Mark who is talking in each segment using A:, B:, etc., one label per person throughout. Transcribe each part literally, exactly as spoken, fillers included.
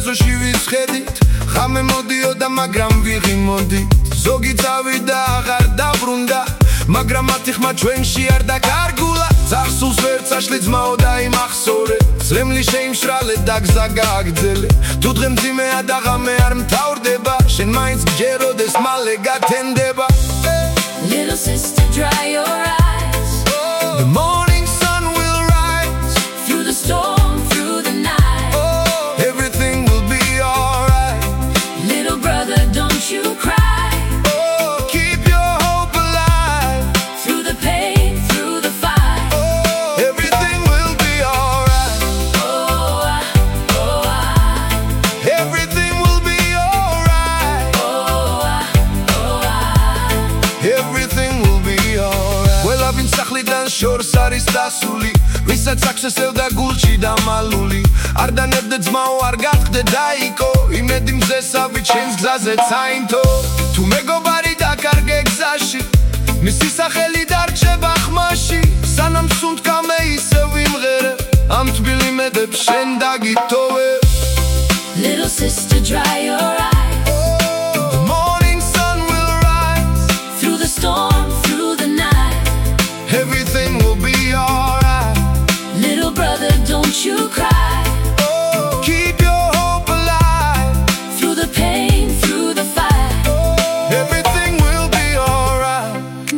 A: ეზოში ვისხედით, ხამე მოდიოდა მაგრამ ვიღი მოდით. ზოგი წავიდა აღარ დაბრუნდა, მაგრამ მათი ხმა ჩვენში არ დაკარგულა. წარსულს ვერ წაშლი ძმაო დაიმახსოვრე, ზრემლი შეიმშრალე და გზა გააგრძელე. თუ დღე მძიმეა და ღამე არ მთავრდება, შენ მაინც გჯეროდეს მალე გათენდება.
B: Little sister, dry your eyes.
A: The morning sun will rise
B: Through the storm, through the night.
A: Oh, everything will be alright.
B: Little brother, don't you cry.
A: Oh, keep your hope alive.
B: Through the pain, through the fight.
A: Oh, everything will be alright.
B: Oh, I, oh, I.
A: Everything will be alright.
B: Oh, I, oh, I.
A: Everything will be alright. Ყველა ვინც სახლიდან შორს არის დასული, ვისაც აქვს ესევდა გულში დამალული. არ დანებდე ძმაო, არ გახდე დაიკო, იმედი მზესავით შენს გზაზე წაინთო. თუ მეგობარი დაკარგე გზაში, მისი სახელი დარჩება ხმაში. სანამ სუნთქამე ისევ ვიმღერე, ამ თბილი მედებს შენ დაგითოვე.
B: Little sister, dry your eyes.
A: The morning sun will rise.
B: Through the storm, through the night.
A: Everything will be alright.
B: Little brother, don't you cry.
A: Oh, keep your hope alive.
B: Through the pain, through the fight.
A: Everything will be alright.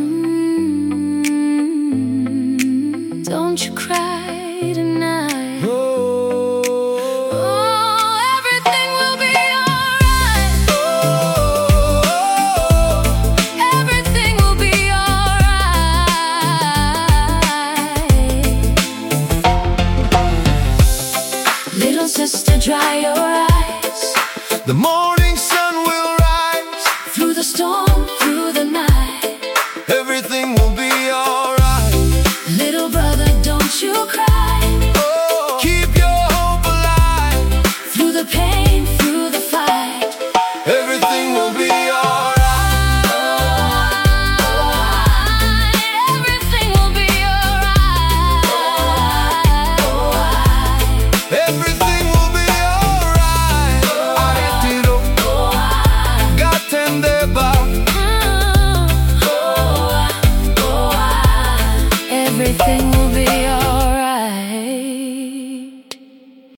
B: Mm, don't you cry tonight.
A: Oh,
B: Oh, everything will be alright.
A: oh,
B: Everything will be alright. Little sister, dry your eyes.
A: the morning sun will rise.
B: Through the storm, through the night.